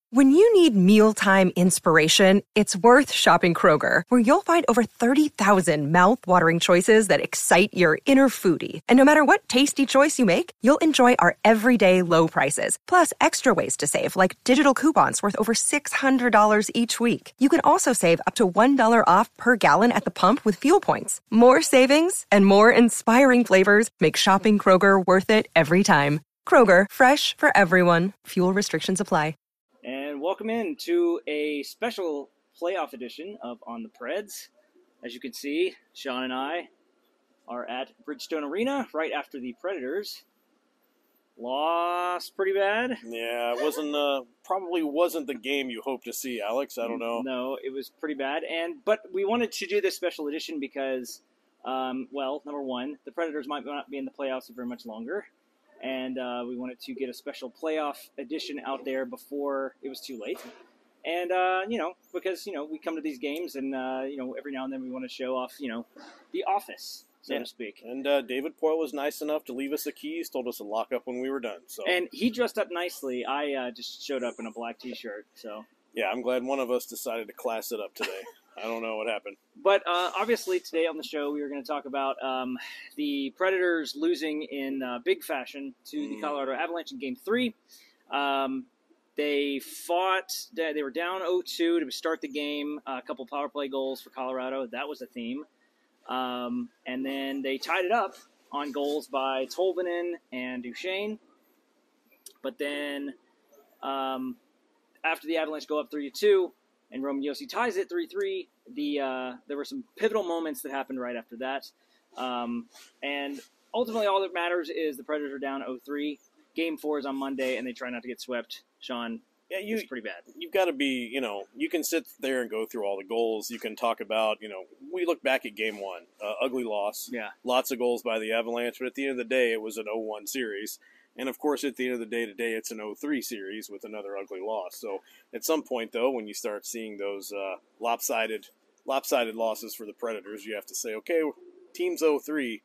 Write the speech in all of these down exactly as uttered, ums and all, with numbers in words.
When you need mealtime inspiration, it's worth shopping Kroger, where you'll find over thirty thousand mouth-watering choices that excite your inner foodie. And no matter what tasty choice you make, you'll enjoy our everyday low prices, plus extra ways to save, like digital coupons worth over six hundred dollars each week. You can also save up to one dollar off per gallon at the pump with fuel points. More savings and more inspiring flavors make shopping Kroger worth it every time. Kroger, fresh for everyone. Fuel restrictions apply. And welcome in to a special playoff edition of On the Preds. As you can see, Sean and I are at Bridgestone Arena right after the Predators lost pretty bad. Yeah, it wasn't uh, probably wasn't the game you hoped to see, Alex. I don't know. No, it was pretty bad. And but we wanted to do this special edition because, um, well, number one, the Predators might not be in the playoffs very much longer. And uh, we wanted to get a special playoff edition out there before it was too late. And, uh, you know, because, you know, we come to these games and, uh, you know, every now and then we want to show off, you know, the office, so yeah. to speak. And uh, David Poyle was nice enough to leave us the keys, told us to lock up when we were done. So. And he dressed up nicely. I uh, just showed up in a black T-shirt, so. Yeah, I'm glad one of us decided to class it up today. I don't know what happened. But uh, obviously today on the show we are going to talk about um, the Predators losing in uh, big fashion to mm. the Colorado Avalanche in Game three. Um, they fought, they were down oh two to start the game, a couple power play goals for Colorado. That was a theme. Um, and then they tied it up on goals by Tolvanen and Duchesne. But then um, after the Avalanche go up three to two, and Roman Josi ties it three three. The uh, there were some pivotal moments that happened right after that. Um, and ultimately all that matters is the Predators are down oh three. Game four is on Monday, and they try not to get swept. Sean, yeah, you, it's pretty bad. You've got to be, you know, you can sit there and go through all the goals. You can talk about, you know, we look back at game one. Uh, ugly loss. Yeah. Lots of goals by the Avalanche, but at the end of the day, it was an oh one series. And, of course, at the end of the day today, it's an oh three series with another ugly loss. So, at some point, though, when you start seeing those uh, lopsided lopsided losses for the Predators, you have to say, okay, team's oh three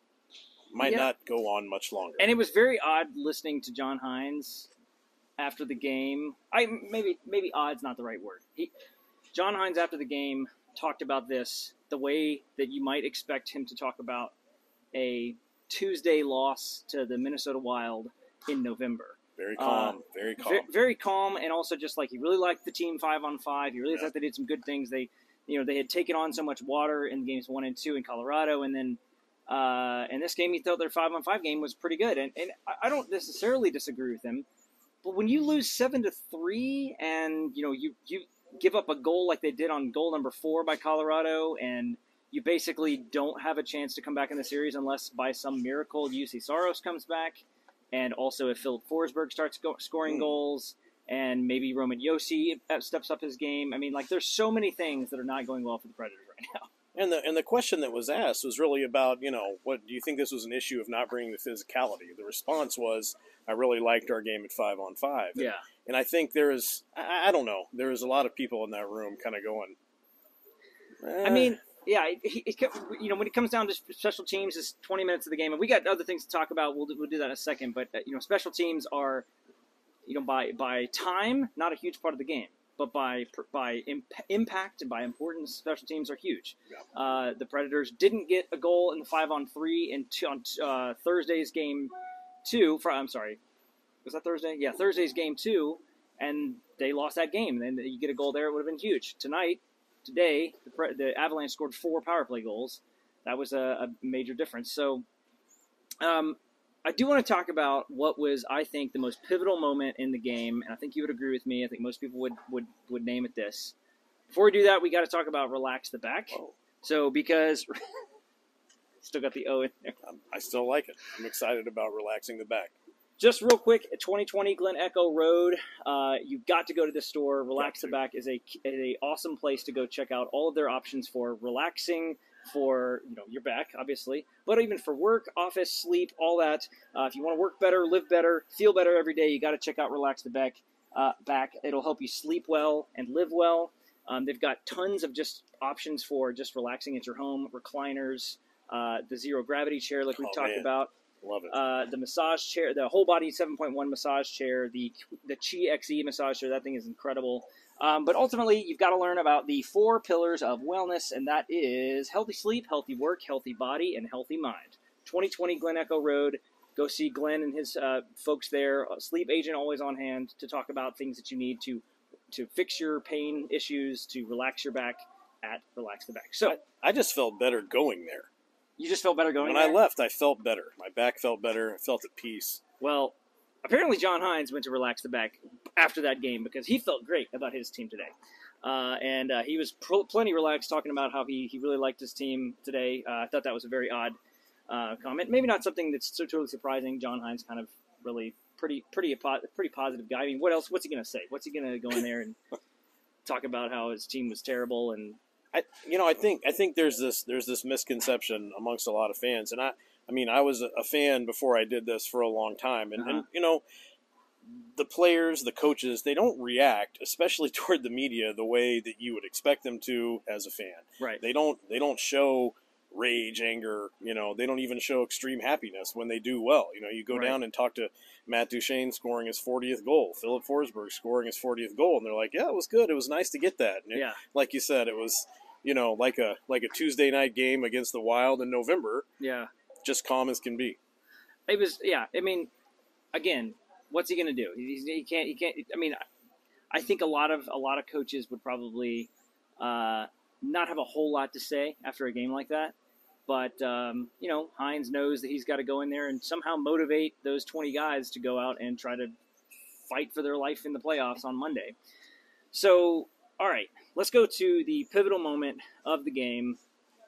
might yeah. not go on much longer. And it was very odd listening to John Hynes after the game. I maybe maybe odd's not the right word. He, John Hynes, after the game, talked about this the way that you might expect him to talk about a Tuesday loss to the Minnesota Wild in November. Very calm, uh, very calm. Very, very calm, and also just like he really liked the team five on five. He really yeah. thought they did some good things. They, you know, they had taken on so much water in games one and two in Colorado, and then uh, in this game he thought their five on five game was pretty good. And, and I don't necessarily disagree with him, but when you lose seven to three, and you know you you give up a goal like they did on goal number four by Colorado, and you basically don't have a chance to come back in the series unless by some miracle U C Saros comes back, and also if Philip Forsberg starts go- scoring mm. goals, and maybe Roman Josi steps up his game. I mean, like, there's so many things that are not going well for the Predators right now. And the and the question that was asked was really about, you know, what do you think this was an issue of not bringing the physicality? The response was, I really liked our game at five on five. And, yeah. And I think there is, I, I don't know, there is a lot of people in that room kind of going, eh. I mean, yeah, it, it, you know, when it comes down to special teams, it's twenty minutes of the game, and we got other things to talk about. We'll do, we'll do that in a second. But uh, you know, special teams are, you know, by by time, not a huge part of the game, but by by imp- impact and by importance, special teams are huge. Yeah. Uh, the Predators didn't get a goal in the five on three in two, on uh, Thursday's game two. For, I'm sorry, was that Thursday? Yeah, Thursday's game two, and they lost that game. And then you get a goal there, it would have been huge. Tonight. Today, the, the Avalanche scored four power play goals. That was a, a major difference. So um, I do want to talk about what was, I think, the most pivotal moment in the game, and I think you would agree with me. I think most people would, would, would name it this. Before we do that, we got to talk about relax the back. Oh. So because still got the O in there. I still like it. I'm excited about relaxing the back. Just real quick, twenty twenty Glen Echo Road. Uh, you've got to go to the store. Relax the Back is a is a awesome place to go check out all of their options for relaxing, for you know your back, obviously, but even for work, office, sleep, all that. Uh, if you want to work better, live better, feel better every day, you got to check out Relax the Back. Uh, back. It'll help you sleep well and live well. Um, they've got tons of just options for just relaxing at your home. Recliners, uh, the zero gravity chair, like we've oh, talked man. about. Love it. Uh, the massage chair, the whole body seven point one massage chair, the the Qi X E massage chair, that thing is incredible. Um, but ultimately, you've got to learn about the four pillars of wellness, and that is healthy sleep, healthy work, healthy body, and healthy mind. twenty twenty Glen Echo Road. Go see Glenn and his uh, folks there. Sleep agent always on hand to talk about things that you need to to fix your pain issues, to relax your back at Relax the Back. So I, I just felt better going there. You just felt better going when there? I left, I felt better. My back felt better. I felt at peace. Well, apparently John Hines went to Relax the Back after that game because he felt great about his team today. Uh, and uh, he was pr- plenty relaxed talking about how he, he really liked his team today. Uh, I thought that was a very odd uh, comment. Maybe not something that's so totally surprising. John Hines kind of really pretty pretty pretty positive guy. I mean, what else? What's he going to say? What's he going to go in there and talk about how his team was terrible? And I, you know, I think I think there's this there's this misconception amongst a lot of fans, and I, I mean, I was a fan before I did this for a long time, and, uh-huh. and you know, the players, the coaches, they don't react, especially toward the media, the way that you would expect them to as a fan. Right. They don't they don't show rage, anger. You know, they don't even show extreme happiness when they do well. You know, you go right. down and talk to Matt Duchene scoring his fortieth goal, Philip Forsberg scoring his fortieth goal, and they're like, "Yeah, it was good. It was nice to get that." And yeah, it, like you said, it was, you know, like a like a Tuesday night game against the Wild in November. Yeah, just calm as can be. It was, yeah. I mean, again, what's he going to do? He, he can't. He can't. I mean, I think a lot of a lot of coaches would probably uh, not have a whole lot to say after a game like that. But, um, you know, Hines knows that he's got to go in there and somehow motivate those twenty guys to go out and try to fight for their life in the playoffs on Monday. So, all right, let's go to the pivotal moment of the game.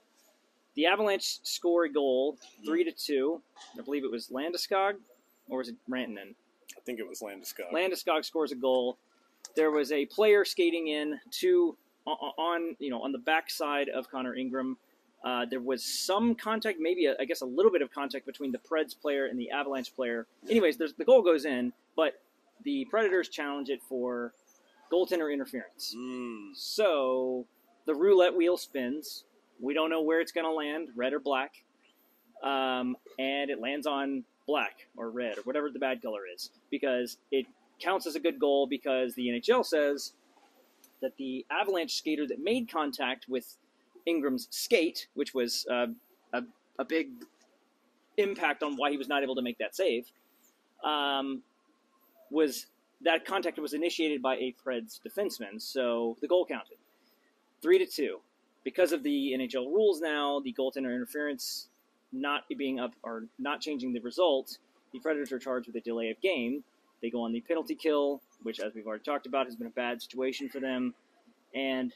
The Avalanche score a goal, three to two. I believe it was Landeskog, or was it Rantanen? I think it was Landeskog. Landeskog scores a goal. There was a player skating in to on, you know, on the backside of Connor Ingram. Uh, there was some contact, maybe a, I guess a little bit of contact between the Preds player and the Avalanche player. Anyways, there's, the goal goes in, but the Predators challenge it for goaltender interference. Mm. So the roulette wheel spins. We don't know where it's going to land, red or black, um, and it lands on black or red or whatever the bad color is, because it counts as a good goal because the N H L says that the Avalanche skater that made contact with Ingram's skate, which was uh, a, a big impact on why he was not able to make that save, um, was that contact was initiated by a Preds defenseman, so the goal counted. Three to two. Because of the N H L rules now, the goaltender interference not being up or not changing the result, the Predators are charged with a delay of game. They go on the penalty kill, which, as we've already talked about, has been a bad situation for them. And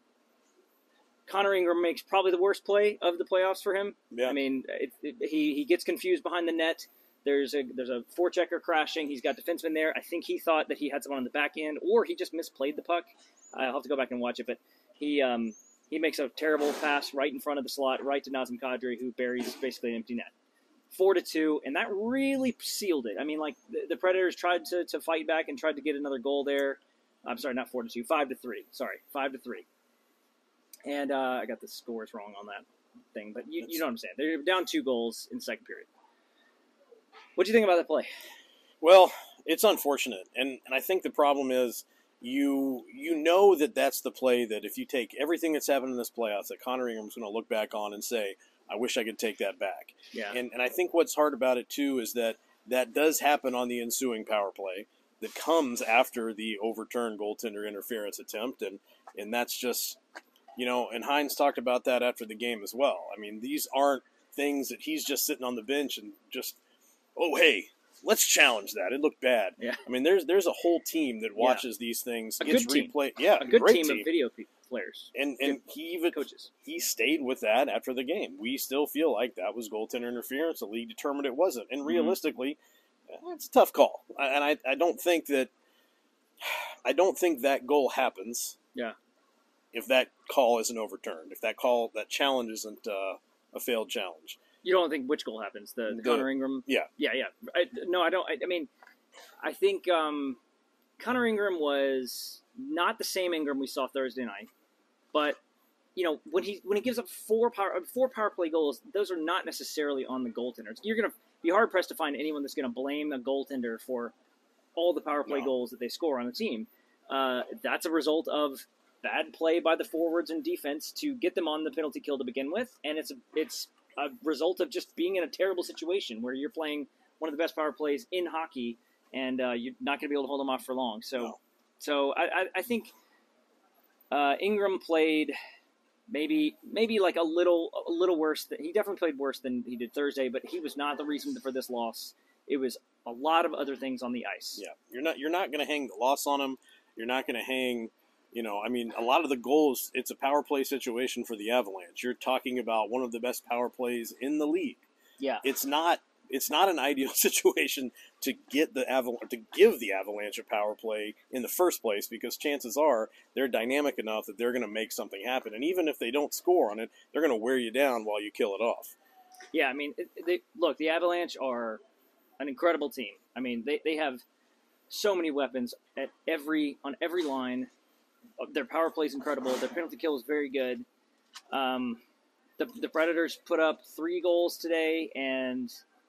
Connor Ingram makes probably the worst play of the playoffs for him. Yeah. I mean, it, it, he he gets confused behind the net. There's a there's a forechecker crashing. He's got defenseman there. I think he thought that he had someone on the back end, or he just misplayed the puck. I'll have to go back and watch it, but he um, he makes a terrible pass right in front of the slot, right to Nazem Kadri, who buries basically an empty net. Four to two, and that really sealed it. I mean, like the, the Predators tried to to fight back and tried to get another goal there. I'm sorry, not four to two, five to three. Sorry, five to three. And uh, I got the scores wrong on that thing, but you, you know what I'm saying. They're down two goals in the second period. What do you think about that play? Well, it's unfortunate, and, and I think the problem is you you know that that's the play that if you take everything that's happened in this playoffs, that Connor Ingram's going to look back on and say, I wish I could take that back. Yeah. And and I think what's hard about it, too, is that that does happen on the ensuing power play that comes after the overturned goaltender interference attempt, and, and that's just... You know, and Hines talked about that after the game as well. I mean, these aren't things that he's just sitting on the bench and just, oh, hey, let's challenge that. It looked bad. Yeah. I mean, there's there's a whole team that watches yeah. these things. A gets good team. replay. Yeah, a good great team, team of video players. And and good he even coaches. He stayed with that after the game. We still feel like that was goaltender interference. The league determined it wasn't. And realistically, mm-hmm. it's a tough call. And I I don't think that I don't think that goal happens. Yeah. If that call isn't overturned, if that call, that challenge isn't uh, a failed challenge. You don't think which goal happens? The, the, the Connor Ingram? Yeah. Yeah, yeah. I, no, I don't. I, I mean, I think um, Connor Ingram was not the same Ingram we saw Thursday night. But, you know, when he when he gives up four power four power play goals, those are not necessarily on the goaltender. You're going to be hard pressed to find anyone that's going to blame a goaltender for all the power play No. goals that they score on the team. Uh, that's a result of bad play by the forwards and defense to get them on the penalty kill to begin with, and it's a, it's a result of just being in a terrible situation where you're playing one of the best power plays in hockey, and uh, you're not going to be able to hold them off for long. So, No. so I, I, I think uh, Ingram played maybe maybe like a little a little worse. Than, he definitely played worse than he did Thursday, but he was not the reason for this loss. It was a lot of other things on the ice. Yeah, you're not you're not going to hang the loss on him. You're not going to hang, you know, I mean, a lot of the goals, it's a power play situation for the Avalanche. You're talking about one of the best power plays in the league. Yeah, It's not it's not an ideal situation to get the Avalanche to give the Avalanche a power play in the first place, because chances are they're dynamic enough that they're going to make something happen. And even if they don't score on it, they're going to wear you down while you kill it off. yeah. I mean, it, they, look, the Avalanche are an incredible team. I mean, they, they have so many weapons at every on every line. Their power play is incredible. Their penalty kill is very good. Um, the the Predators put up three goals today, and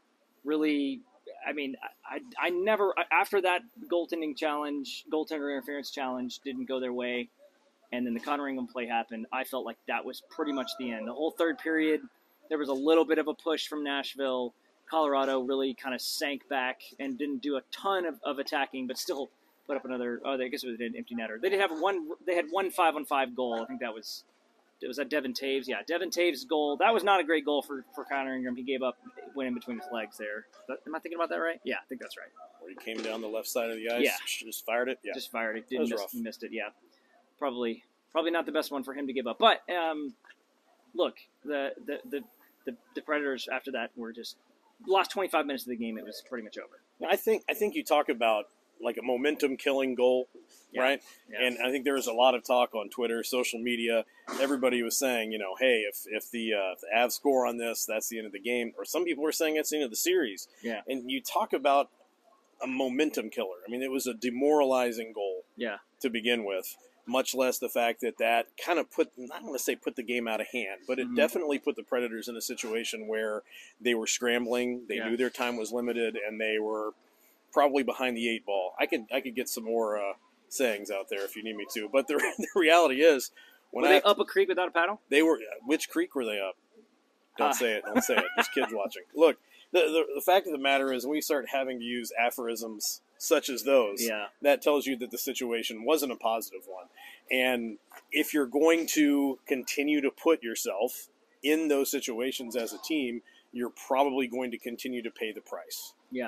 really, I mean, I, I, I never after that goaltending challenge, goaltender interference challenge didn't go their way, and then the Connor Ingram play happened. I felt like that was pretty much the end. The whole third period, there was a little bit of a push from Nashville. Colorado really kind of sank back and didn't do a ton of, of attacking, but still put up another. Oh, I guess it was an empty netter. They did have one. They had one five on five goal. I think that was. It was that Devin Taves. Yeah, Devin Taves' goal. That was not a great goal for for Connor Ingram. He gave up, went in between his legs there. But, am I thinking about that right? Yeah, I think that's right. Where he came down the left side of the ice, Yeah. just fired it. Yeah, Just fired it. That was Didn't miss, rough. he missed it. Yeah, probably probably not the best one for him to give up. But um, look, the the, the the the Predators after that were just lost twenty-five minutes of the game. It was pretty much over. I think I think you talk about like a momentum killing goal, Yeah. right? Yeah. And I think there was a lot of talk on Twitter, social media. Everybody was saying, you know, hey, if if the uh, if the Avs score on this, that's the end of the game. Or some people were saying it's the end of the series. Yeah. And you talk about a momentum killer. I mean, it was a demoralizing goal Yeah. to begin with. Much less the fact that that kind of put, I don't want to say put the game out of hand, but it Mhm. definitely put the Predators in a situation where they were scrambling, they Yeah. knew their time was limited, and they were probably behind the eight ball. I could I could get some more uh, sayings out there if you need me to, but the, the reality is, when Were I they up a creek without a paddle? they were, which creek were they up? Don't Uh. say it, don't say it. There's kids watching. Look, the, the the fact of the matter is, when we start having to use aphorisms such as those, Yeah. that tells you that the situation wasn't a positive one. And if you're going to continue to put yourself in those situations as a team, you're probably going to continue to pay the price. Yeah.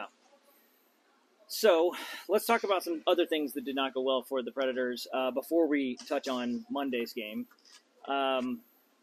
So let's talk about some other things that did not go well for the Predators uh, before we touch on Monday's game. Um,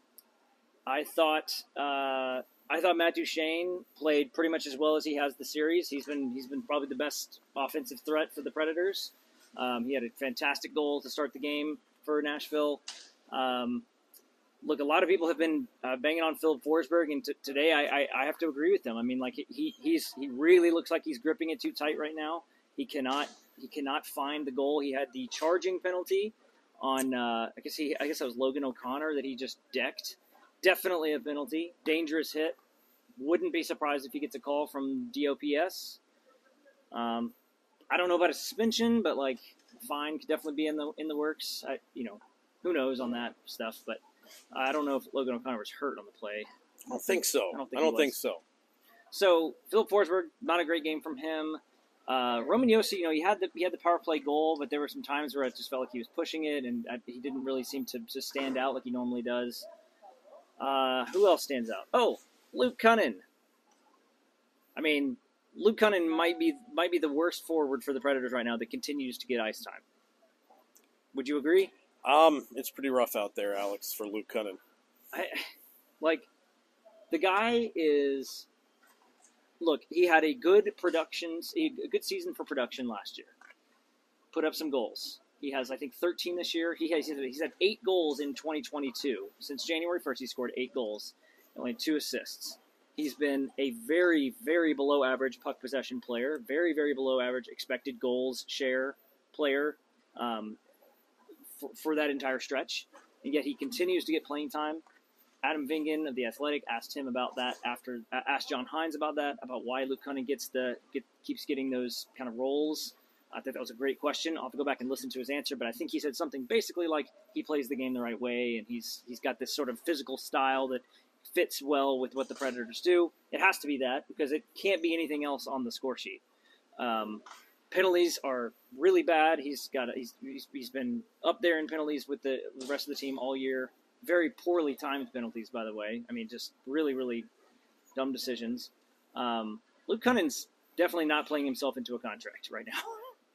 I thought uh, I thought Matt Duchene played pretty much as well as he has the series. He's been he's been probably the best offensive threat for the Predators. Um, he had a fantastic goal to start the game for Nashville. Um, look, a lot of people have been uh, banging on Philip Forsberg, and t- today I, I, I have to agree with them. I mean, like he he's he really looks like he's gripping it too tight right now. He cannot he cannot find the goal. He had the charging penalty on uh, I guess he I guess that was Logan O'Connor that he just decked. Definitely a penalty, dangerous hit. Wouldn't be surprised if he gets a call from D O P S. Um, I don't know about a suspension, but like fine could definitely be in the in the works. I, you know, who knows on that stuff, but I don't know if Logan O'Connor was hurt on the play. I don't think so. I don't think I don't he think was. so. So Philip Forsberg, not a great game from him. Uh, Roman Josi, you know, he had the he had the power play goal, but there were some times where I just felt like he was pushing it, and I, he didn't really seem to, to stand out like he normally does. Uh, who else stands out? Oh, Luke Cunnin. I mean, Luke Cunnin might be might be the worst forward for the Predators right now that continues to get ice time. Would you agree? Um, it's pretty rough out there, Alex, for Luke Cunnin. I, like, the guy is. Look, he had a good production, a good season for production last year. Put up some goals. He has, I think, thirteen this year. He has he's had eight goals in twenty twenty-two. Since January first, he scored eight goals, only two assists. He's been a very, very below average puck possession player, very, very below average expected goals share player um, for, for that entire stretch. And yet he continues to get playing time. Adam Vingan of The Athletic asked him about that after uh, asked John Hines about that, about why Luke Cunning gets the get, keeps getting those kind of roles. I think that was a great question. I'll have to go back and listen to his answer, but I think he said something basically like he plays the game the right way, and he's he's got this sort of physical style that fits well with what the Predators do. It has to be that because it can't be anything else on the score sheet. Um, penalties are really bad. He's got a, he's, he's he's been up there in penalties with the, the rest of the team all year. Very poorly timed penalties, by the way. I mean, just really, really dumb decisions. Um, Luke Cunning's definitely not playing himself into a contract right now.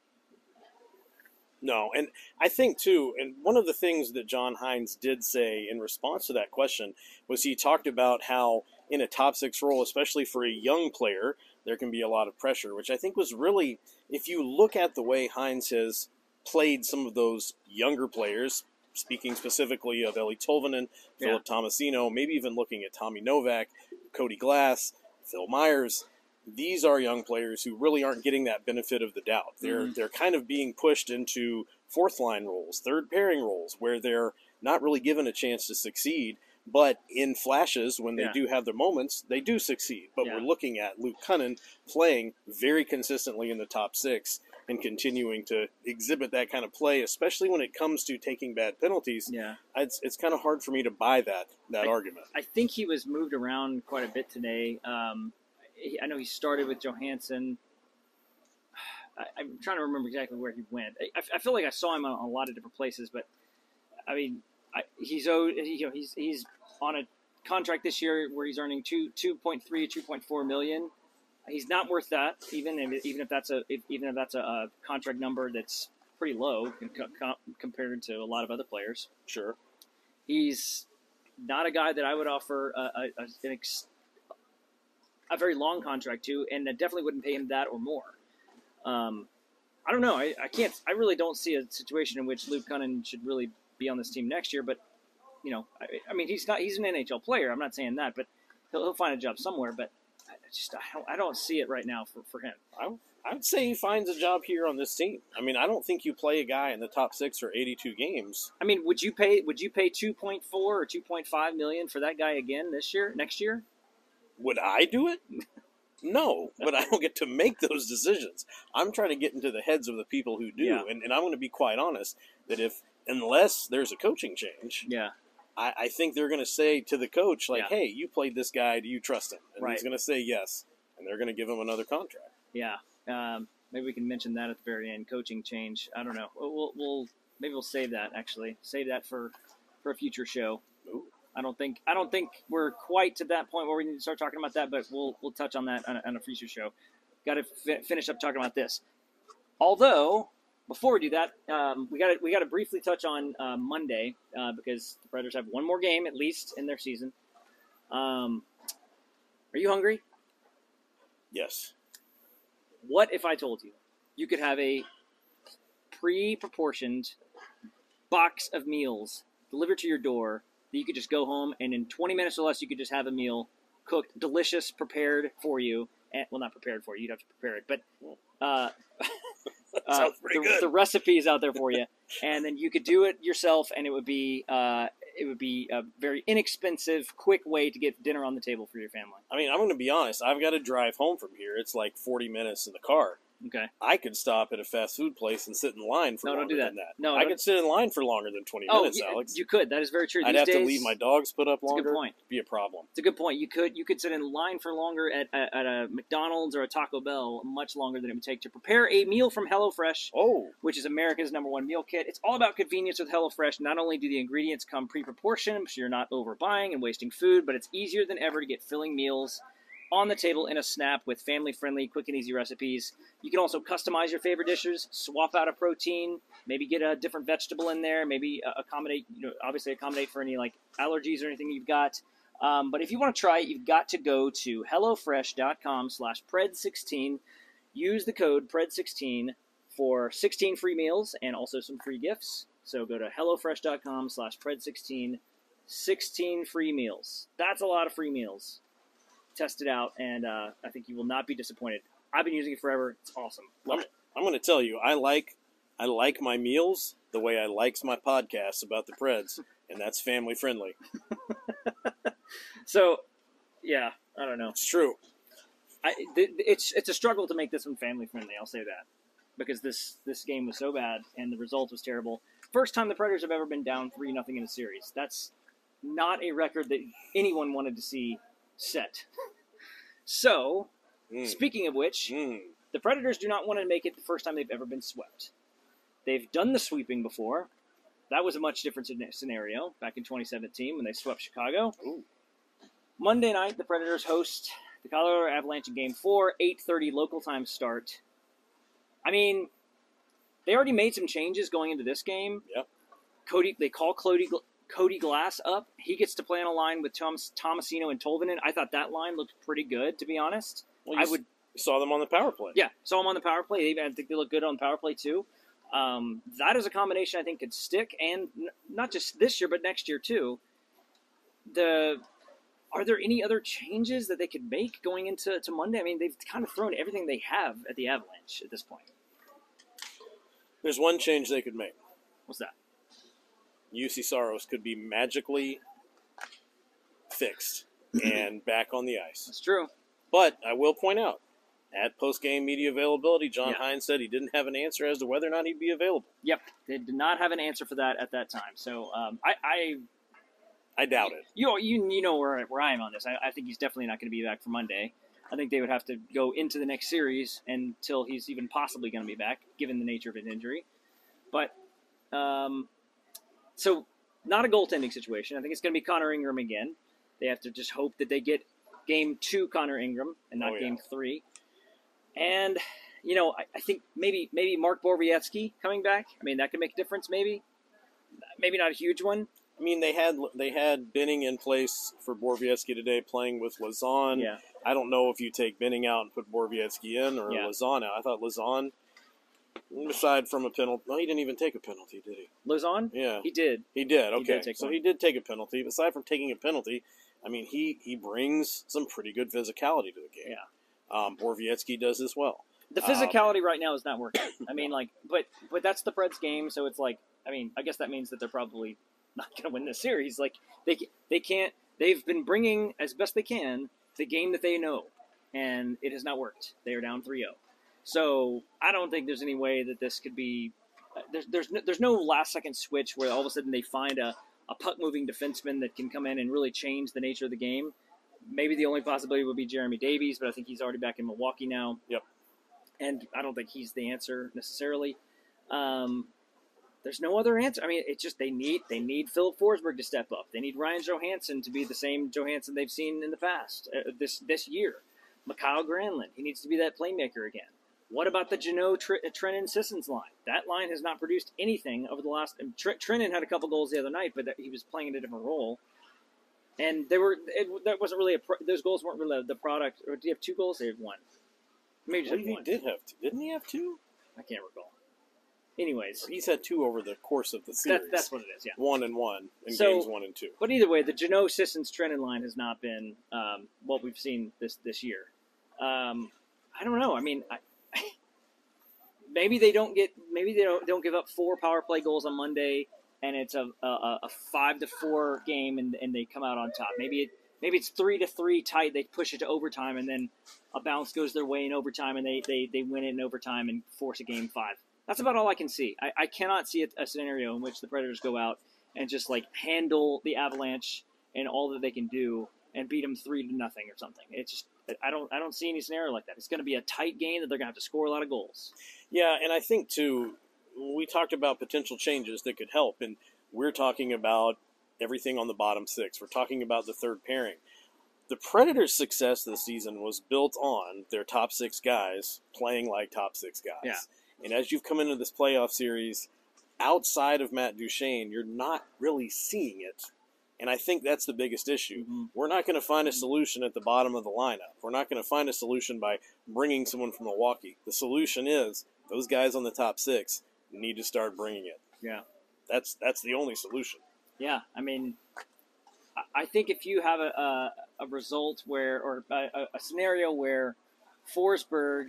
No, and I think, too, and one of the things that John Hines did say in response to that question was he talked about how in a top six role, especially for a young player, there can be a lot of pressure, which I think was really, if you look at the way Hines has played some of those younger players, speaking specifically of Eeli Tolvanen, Yeah. Philip Tomasino, maybe even looking at Tommy Novak, Cody Glass, Phil Myers, these are young players who really aren't getting that benefit of the doubt. They're Mm-hmm. they're kind of being pushed into fourth line roles, third pairing roles, where they're not really given a chance to succeed. But in flashes, when they Yeah. do have their moments, they do succeed. But Yeah. we're looking at Luke Cunning playing very consistently in the top six and continuing to exhibit that kind of play, especially when it comes to taking bad penalties. Yeah. It's, it's kind of hard for me to buy that that I- argument. I think he was moved around quite a bit today. Um, he, I know he started with Johansson. I, I'm trying to remember exactly where he went. I, I feel like I saw him on a lot of different places, but I mean, I, he's owed, you know, he's he's on a contract this year where he's earning two two point three, two point four million. He's not worth that, even if, even if that's a if, even if that's a, a contract number that's pretty low co- co- compared to a lot of other players. Sure. He's not a guy that I would offer a, a, a, an ex, a very long contract to, and I definitely wouldn't pay him that or more. Um, I don't know. I, I can't. I really don't see a situation in which Luke Cunning should really be on this team next year. But you know, I, I mean, he's not. He's an N H L player. I'm not saying that, but he'll, he'll find a job somewhere. But I just I don't, I don't see it right now for, for him. I, I would say he finds a job here on this team. I mean, I don't think you play a guy in the top six for eighty-two games. I mean, would you pay? Would you pay two point four or two point five million for that guy again this year? Next year? Would I do it? No, but I don't get to make those decisions. I'm trying to get into the heads of the people who do, Yeah. and, and I'm going to be quite honest that if, unless there's a coaching change, Yeah. I, I think they're going to say to the coach, like, Yeah. hey, you played this guy, do you trust him? And Right. he's going to say yes, and they're going to give him another contract. Yeah. Um, maybe we can mention that at the very end. Coaching change. I don't know. We'll, we'll, we'll maybe we'll save that. Actually, save that for, for a future show. Ooh. I don't think I don't think we're quite to that point where we need to start talking about that, but we'll we'll touch on that on a, on a future show. Got to fi- finish up talking about this. Although before we do that, um, we got to we got to briefly touch on uh, Monday uh, because the Predators have one more game at least in their season. Um, are you hungry? Yes. What if I told you you could have a pre-proportioned box of meals delivered to your door that you could just go home and in twenty minutes or less you could just have a meal cooked, delicious, prepared for you. And, well, not prepared for you. You'd have to prepare it. But uh, uh, Sounds pretty the, good. the recipe is out there for you. And then you could do it yourself, and it would be uh, it would be a very inexpensive, quick way to get dinner on the table for your family. I mean, I'm going to be honest. I've got to drive home from here. It's like forty minutes in the car. Okay. I could stop at a fast food place and sit in line for No, don't longer do that. than that. No, I don't- could sit in line for longer than twenty Oh, minutes, yeah, Alex. you could. That is very true. I'd These have to days- leave my dogs put up That's a good longer. point. Be a problem. It's a good point. You could you could sit in line for longer at, at, at a McDonald's or a Taco Bell, much longer than it would take to prepare a meal from HelloFresh, Oh, which is America's number one meal kit. It's all about convenience with HelloFresh. Not only do the ingredients come pre-proportioned, so you're not overbuying and wasting food, but it's easier than ever to get filling meals on the table in a snap with family-friendly, quick and easy recipes. You can also customize your favorite dishes, swap out a protein, maybe get a different vegetable in there, maybe uh, accommodate, you know, obviously accommodate for any like allergies or anything you've got. Um, but if you want to try it, you've got to go to HelloFresh.com slash Pred16. Use the code Pred sixteen for sixteen free meals and also some free gifts. So go to HelloFresh.com slash Pred16, sixteen free meals. That's a lot of free meals. Test it out, and uh, I think you will not be disappointed. I've been using it forever. It's awesome. Love I'm, it. I'm going to tell you, I like I like my meals the way I likes my podcasts about the Preds, and that's family friendly. So, yeah, I don't know. It's true. I, th- it's it's a struggle to make this one family friendly. I'll say that because this this game was so bad and the result was terrible. First time the Predators have ever been down three nothing in a series. That's not a record that anyone wanted to see set. So, mm. speaking of which, mm. the Predators do not want to make it the first time they've ever been swept. They've done the sweeping before. That was a much different scenario back in twenty seventeen when they swept Chicago. Ooh. Monday night, the Predators host the Colorado Avalanche in Game four, eight thirty local time start. I mean, they already made some changes going into this game. Yep. Cody, they call Cody, Cody Glass up. He gets to play on a line with Thomas, Tomasino and Tolvanen. I thought that line looked pretty good, to be honest. Well, you I would saw them on the power play. Yeah, saw them on the power play. I think they look good on the power play, too. Um, that is a combination I think could stick, and n- not just this year, but next year, too. The... Are there any other changes that they could make going into to Monday? I mean, they've kind of thrown everything they have at the Avalanche at this point. There's one change they could make. What's that? U C Saros could be magically fixed and back on the ice. That's true. But I will point out, at post-game media availability, John yeah. Hines said he didn't have an answer as to whether or not he'd be available. Yep, they did not have an answer for that at that time. So um, I... I I doubt it. You know, you, you know where, where I am on this. I, I think he's definitely not going to be back for Monday. I think they would have to go into the next series until he's even possibly going to be back, given the nature of his injury. But, um, so, not a goaltending situation. I think it's going to be Connor Ingram again. They have to just hope that they get game two Connor Ingram and not oh, yeah. game three. And, you know, I, I think maybe maybe Mark Borowiecki coming back. I mean, that could make a difference maybe. Maybe not a huge one. I mean, they had they had Benning in place for Borowiecki today, playing with Lauzon. Yeah. I don't know if you take Benning out and put Borowiecki in or yeah. Lauzon out. I thought Lauzon, aside from a penalty, no, he didn't even take a penalty, did he? Lauzon? Yeah, he did. He did. Okay, he did so one. he did take a penalty. Aside from taking a penalty, I mean, he he brings some pretty good physicality to the game. Yeah. Um, Borowiecki does as well. The physicality um, right now is not working. I mean, like, but but that's the Preds game, so it's like, I mean, I guess that means that they're probably not going to win this series. Like they they can't. They've been bringing as best they can the game that they know, and it has not worked. They are down three oh. So I don't think there's any way that this could be. There's there's no, there's no last second switch where all of a sudden they find a, a puck moving defenseman that can come in and really change the nature of the game. Maybe the only possibility would be Jeremy Davies, but I think he's already back in Milwaukee now. Yep. And I don't think he's the answer necessarily. Um, There's no other answer. I mean, it's just they need they need Philip Forsberg to step up. They need Ryan Johansson to be the same Johansson they've seen in the past uh, this this year. Mikhail Granlund, he needs to be that playmaker again. What about the Jeannot, Tr- Trennan, Sissons line? That line has not produced anything over the last. Um, Tr- Trennan had a couple goals the other night, but that, he was playing in a different role. And they were it, that wasn't really a pro- those goals weren't really the product. Or did he have two goals? They had one. Maybe just he one. did have two. Didn't he have two? I can't recall. Anyways, he's had two over the course of the series. That, that's what it is, yeah. One and one in so, games one and two. But either way, the Jeannot, Sissons, Trennan line has not been um, what we've seen this this year. Um, I don't know. I mean, I, maybe they don't get. Maybe they don't, don't give up four power play goals on Monday, and it's a a, a five to four game, and, and they come out on top. Maybe it maybe it's three to three tight. They push it to overtime, and then a bounce goes their way in overtime, and they they, they win it in overtime and force a game five. That's about all I can see. I, I cannot see a, a scenario in which the Predators go out and just like handle the Avalanche and all that they can do and beat them three to nothing or something. It's just I don't I don't see any scenario like that. It's going to be a tight game that they're going to have to score a lot of goals. Yeah, and I think too, we talked about potential changes that could help, and we're talking about everything on the bottom six. We're talking about the third pairing. The Predators' success this season was built on their top six guys playing like top six guys. Yeah. And as you've come into this playoff series, outside of Matt Duchene, you're not really seeing it. And I think that's the biggest issue. Mm-hmm. We're not going to find a solution at the bottom of the lineup. We're not going to find a solution by bringing someone from Milwaukee. The solution is those guys on the top six need to start bringing it. Yeah. That's that's the only solution. Yeah, I mean, I think if you have a, a, a result where, or a, a scenario where Forsberg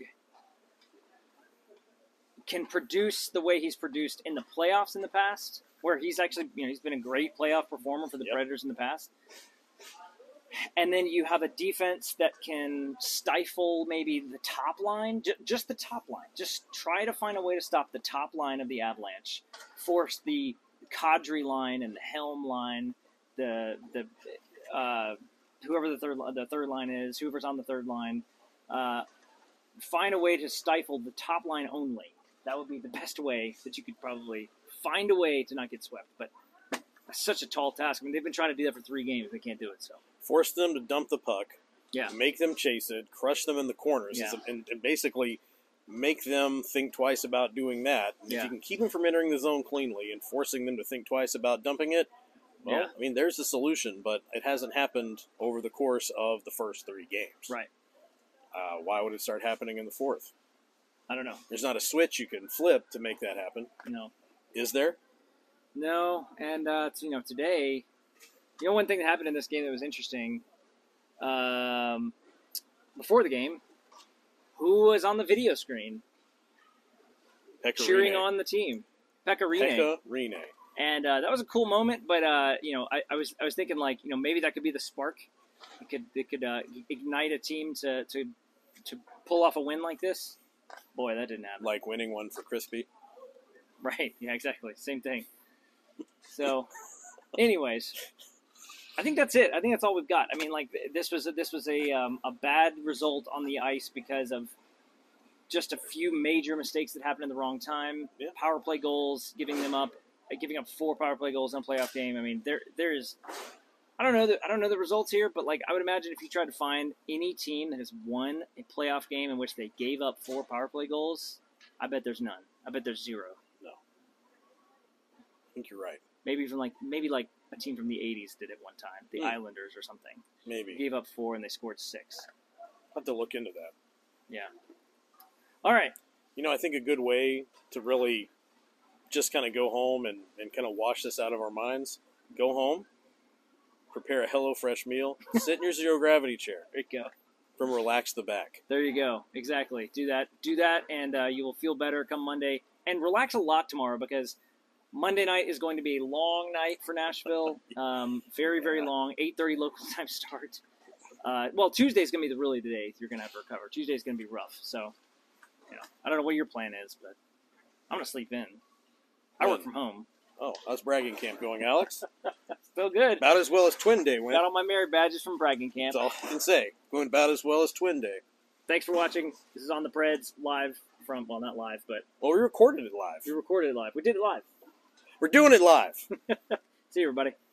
can produce the way he's produced in the playoffs in the past, where he's actually, you know, he's been a great playoff performer for the yep. Predators in the past. And then you have a defense that can stifle maybe the top line, j- just the top line. Just try to find a way to stop the top line of the Avalanche. Force the Kadri line and the Helm line, the the uh, whoever the third the third line is, whoever's on the third line. Uh, find a way to stifle the top line only. That would be the best way that you could probably find a way to not get swept. But that's such a tall task. I mean, they've been trying to do that for three games. They can't do it. So force them to dump the puck, yeah, make them chase it, crush them in the corners, yeah. and, and basically make them think twice about doing that. Yeah. If you can keep them from entering the zone cleanly and forcing them to think twice about dumping it, well, yeah. I mean, there's a solution, but it hasn't happened over the course of the first three games. Right. Uh, why would it start happening in the fourth? I don't know. There's not a switch you can flip to make that happen. No. Is there? No, and uh, you know, today, you know, one thing that happened in this game that was interesting. Um, before the game, who was on the video screen Pekka cheering Rinne. on the team? Pekka Rinne. Pekka Rinne. And uh, that was a cool moment, but uh, you know, I, I was I was thinking like, you know, maybe that could be the spark. It could it could uh, ignite a team to, to to pull off a win like this. Boy, that didn't happen. Like winning one for Crispy. Right. Yeah. Exactly. Same thing. So, anyways, I think that's it. I think that's all we've got. I mean, like this was a, this was a um, a bad result on the ice because of just a few major mistakes that happened in the wrong time. Yeah. Power play goals, giving them up, giving up four power play goals in a playoff game. I mean, there there is. I don't know the I don't know the results here, but like I would imagine if you tried to find any team that has won a playoff game in which they gave up four power play goals, I bet there's none. I bet there's zero. No. I think you're right. Maybe even like maybe like a team from the eighties did it one time, the Hmm. Islanders or something. Maybe. They gave up four and they scored six. I'll have to look into that. Yeah. All right. You know, I think a good way to really just kind of go home and, and kind of wash this out of our minds, go home, prepare a HelloFresh meal, sit in your zero gravity chair. There you go. From Relax the Back. There you go. Exactly. Do that. Do that, and uh, you will feel better come Monday. And relax a lot tomorrow because Monday night is going to be a long night for Nashville. Um, very, very long. eight thirty local time start. Uh, well, Tuesday's going to be the really the day you're going to have to recover. Tuesday's going to be rough. So, you know, I don't know what your plan is, but I'm going to sleep in. I work from home. Oh, how's bragging camp going, Alex? Still good. About as well as Twin Day went. Got all my merit badges from bragging camp. That's all I can say. Going about as well as Twin Day. Thanks for watching. This is On the Preds live from, well, not live, but Well, we recorded it live. we recorded it live. We did it live. We're doing it live. See you, everybody.